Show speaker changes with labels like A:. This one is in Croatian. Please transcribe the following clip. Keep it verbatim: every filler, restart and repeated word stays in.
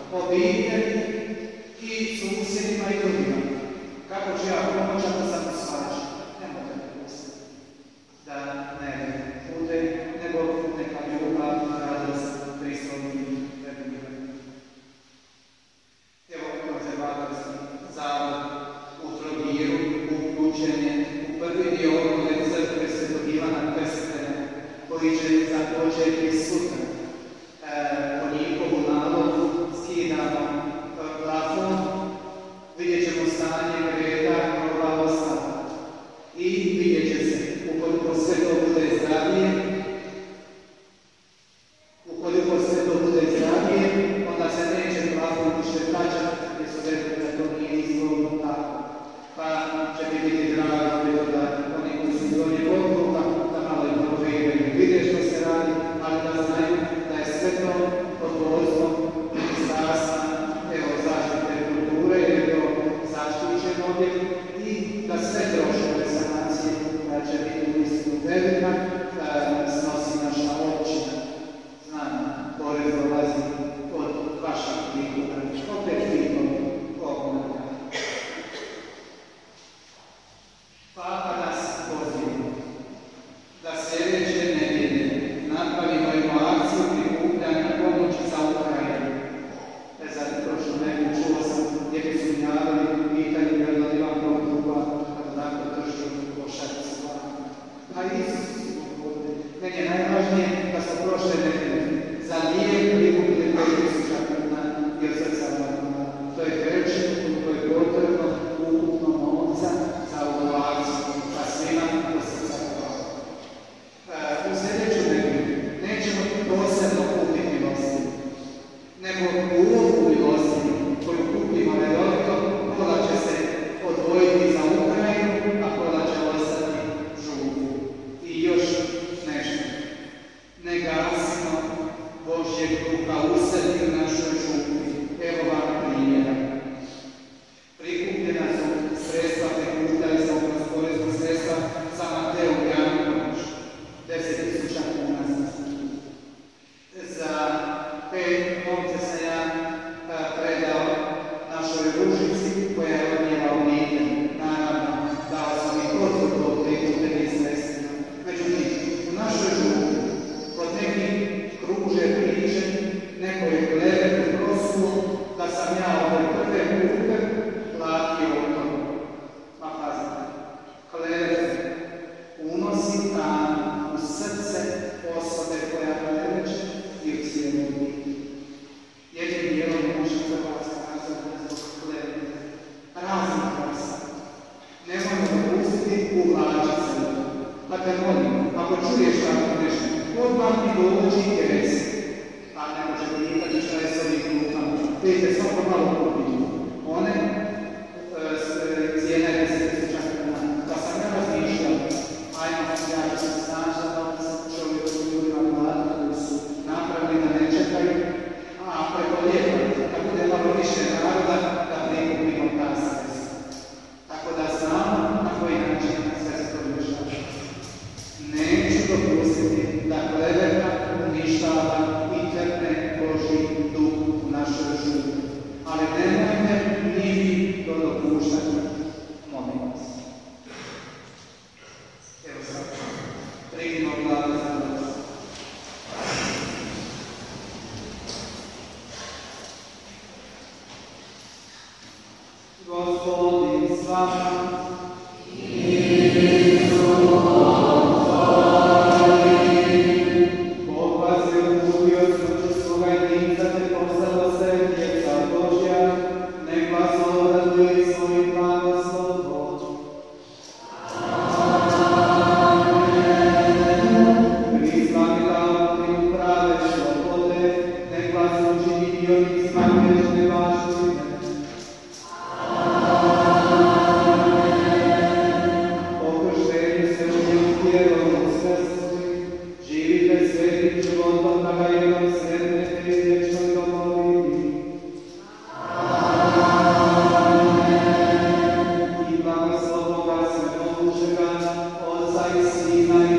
A: obitelji i susjedima i drugima. Kako ću ja pomoći ako sam svađa? Nemojte me pustiti da ne bude, nego neka ljubav, radost, pristojni, predivni. Evo, konzervatorski zavod u Trogiru, uključen je u prvi dio obnove crkve Svetog Ivana Krstitelja, koji će započeti sutra. E, po njihovu nalogu skidamo plafon, vidjet ćemo stanje greda, krova, ostalo. I vidjet će se, ukoliko sve to bude zdravije, ukoliko sve to bude zdravije, onda se neće plafon više vraćati, jer su rekli da to nije izvorno tako. Pa će mi biti drago da oni koji su donje odluka, da malo i provjeraju, vide što se radi, ali da znaju da je sve to pod vodstvom Ministarstva zaštite kulture, jer je to zaštićen objekt i da sve troškove sanacije će biti uistinu velika, snosi naša općina. Znam, porez dolazi od vaših prihoda, opet prihoda obnavlja. Papa nas poziva da sljedeće nedjelje napravimo jednu akciju prikupljanja pomoći za Ukrajinu. E sad, prošlo neku čuo sam gdje bi su javili pitanje kada li vam protuba, kada tako držu pošati slava. A Isus, meni je najvažnije da smo prošle nedjelje za lijek prikupili pet tisuća kuna i od srca vladima. To je kreće, to je potrebno ukupno novca za ovu akciju, pa svima od srca hvala. U sljedeću nedjelju nećemo posebno kupiti milosti, nego ulogu milosti koju kupimo redovito, pola će se odvojiti za Ukrajinu, a pola će ostati žutu. I još nešto. Ne gasimo Božjeg duha u sebi u našoj župi. Evo vam primjera. Prikupljena su sredstva, prikupljali smo kroz porezno sredstva za Mateu Janković, deset tisuća kuna za pet novce sam ja predao našoj Ružici koja je odnijela obitelj. Naravno, dao sam i potvrdu od prikupljenih sredstvima. Međutim, u našoj župi kod nekih kruže priče, neko je gledao prosuo da sam ja ove prve pupe platio od toga. Ma pazite, kleveće unosi tamo u srce osobe koja kleveće i u cijelu biti. Jednim dijelom je naša Hrvatska razredna zbog klevete. Razna vrsta. Nemojmo dopustiti uvlačiti se u to. Pa te molim, ako čuješ tako nešto, odmah mi dođi i reci. Pa ne može nikad šta je s ovih glupama. Vidite, svako malo kupiti. One cijene deset tisuća kuna. Pa sam ja razmišljao, ajmo, ja ću se snaći da čovjeku ljudima mladi koji su napravili da ne čekaju, a preko ljeta, kad bude malo više naroda, da prikupimo ta sredstva. Tako da znamo na koji način sve se to rješava. Neću dopustiti da kleveta uništava i trpne Božji duh u našoj župi. Ali nemojte ni vi to dopuštati, molim vas. Evo sad, prignimo glave za nas. Gospodin s vama. Bog vas je uputio smrću svoga jedinca te postalo se djeca Božja, nek vas obraduje svojim blagoslovom. Krist vam je dao put prave slobode, nek vas učini dionicima vječne baštine. Živite svetim životom na gajenom sretne i vječnoj domovini. I blagoslovo Boga Svemogućega, Otca i Sina i